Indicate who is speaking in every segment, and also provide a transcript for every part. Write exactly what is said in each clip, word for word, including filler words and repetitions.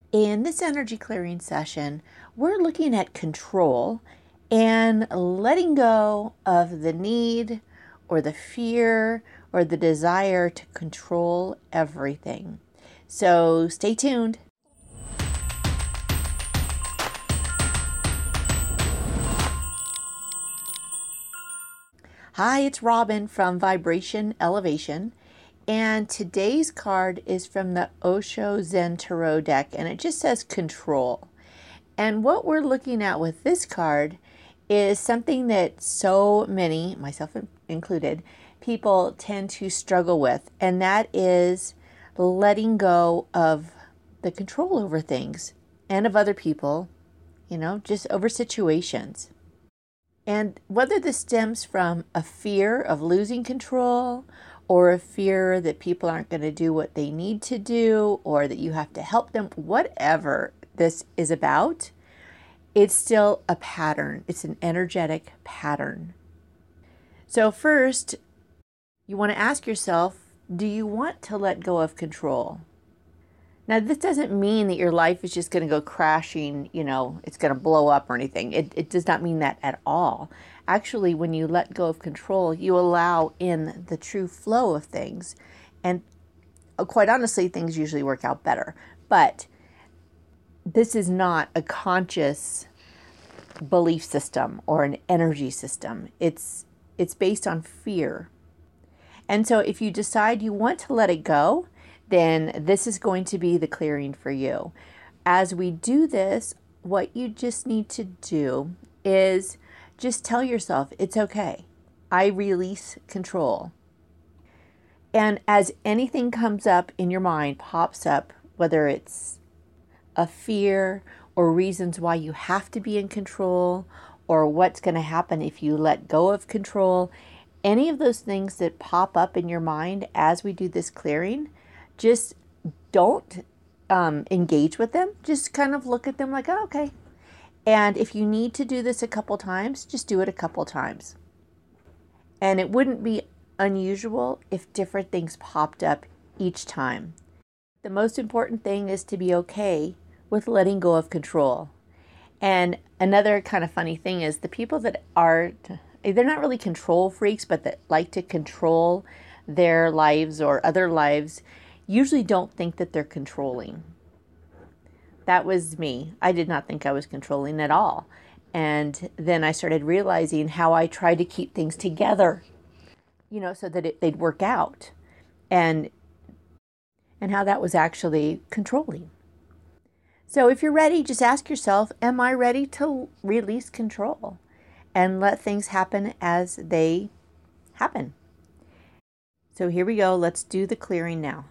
Speaker 1: In this energy clearing session, we're looking at control and letting go of the need or the fear or the desire to control everything. So stay tuned. Hi, it's Robin from Vibration Elevation. And today's card is from the Osho Zen Tarot deck, and it just says control. And what we're looking at with this card is something that so many, myself included, people tend to struggle with, and that is letting go of the control over things and of other people, you know, just over situations. And whether this stems from a fear of losing control, or a fear that people aren't going to do what they need to do, or that you have to help them, whatever this is about, it's still a pattern. It's an energetic pattern. So first, you want to ask yourself, do you want to let go of control? Now, this doesn't mean that your life is just going to go crashing, you know, it's going to blow up or anything. It, it does not mean that at all. Actually, when you let go of control, you allow in the true flow of things. And quite honestly, things usually work out better. But this is not a conscious belief system or an energy system. It's, it's based on fear. And so if you decide you want to let it go, then this is going to be the clearing for you. As we do this, what you just need to do is just tell yourself, it's okay. I release control. And as anything comes up in your mind, pops up, whether it's a fear or reasons why you have to be in control, or what's going to happen if you let go of control, any of those things that pop up in your mind as we do this clearing, just don't um, engage with them. Just kind of look at them like, oh, okay. And if you need to do this a couple times, just do it a couple times. And it wouldn't be unusual if different things popped up each time. The most important thing is to be okay with letting go of control. And another kind of funny thing is the people that are, they're not really control freaks, but that like to control their lives or other lives, usually don't think that they're controlling. That was me. I did not think I was controlling at all. And then I started realizing how I tried to keep things together, you know, so that it, they'd work out. And, and how that was actually controlling. So if you're ready, just ask yourself, am I ready to release control and let things happen as they happen? So here we go. Let's do the clearing now.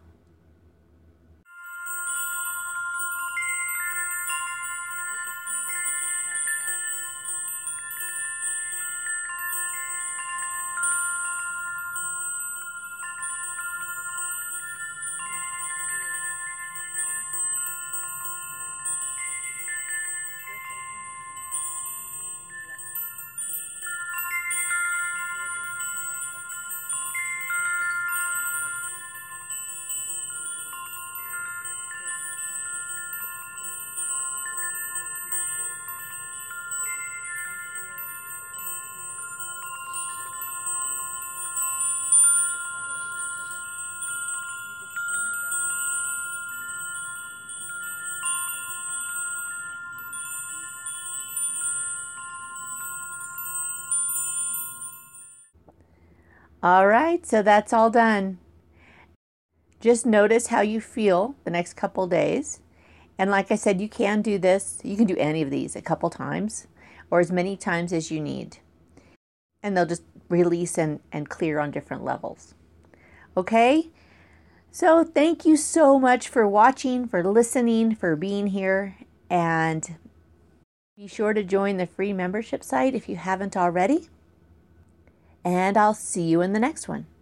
Speaker 1: All right, so that's all done. Just notice how you feel the next couple days. And like I said, you can do this. You can do any of these a couple times or as many times as you need. And they'll just release and, and clear on different levels. Okay? So thank you so much for watching, for listening, for being here. And be sure to join the free membership site if you haven't already. And I'll see you in the next one.